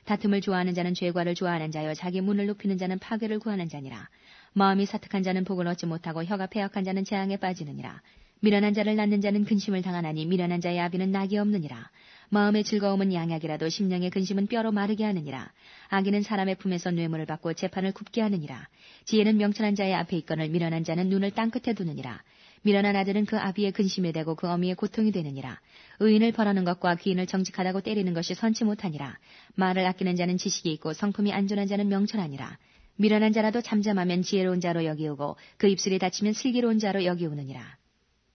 다툼을 좋아하는 자는 죄과를 좋아하는 자여 자기 문을 높이는 자는 파괴를 구하는 자니라. 마음이 사특한 자는 복을 얻지 못하고 혀가 패역한 자는 재앙에 빠지느니라. 미련한 자를 낳는 자는 근심을 당하나니 미련한 자의 아비는 낙이 없느니라. 마음의 즐거움은 양약이라도 심령의 근심은 뼈로 마르게 하느니라. 악인은 사람의 품에서 뇌물을 받고 재판을 굽게 하느니라. 지혜는 명철한 자의 앞에 있거늘 미련한 자는 눈을 땅끝에 두느니라. 미련한 아들은 그 아비의 근심이 되고 그 어미의 고통이 되느니라. 의인을 벌하는 것과 귀인을 정직하다고 때리는 것이 선치 못하니라. 말을 아끼는 자는 지식이 있고 성품이 안전한 자는 명철하니라. 미련한 자라도 잠잠하면 지혜로운 자로 여기우고 그 입술이 닫히면 슬기로운 자로 여기우느니라.